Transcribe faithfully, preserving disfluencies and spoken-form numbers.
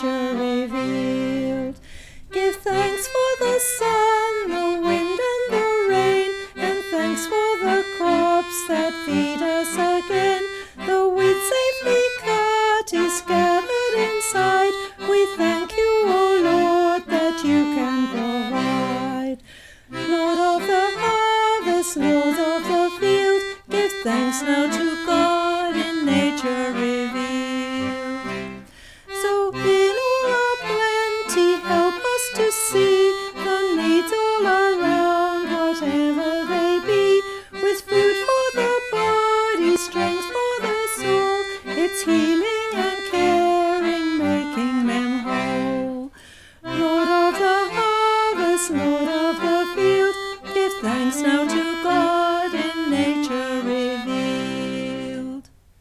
nature revealed. Give thanks for the sun, the wind and the rain, and thanks for the crops that feed us again. The wheat safely cut is gathered inside. We thank you, O Lord, that you can provide. Lord of the harvest, Lord of the field, give thanks now to God in nature revealed. So in all our plenty, help us to see the needs all around, whatever they be, with food for the body, strength for the soul, it's healing and caring, making them whole. Lord of the harvest, Lord of the field, give thanks now to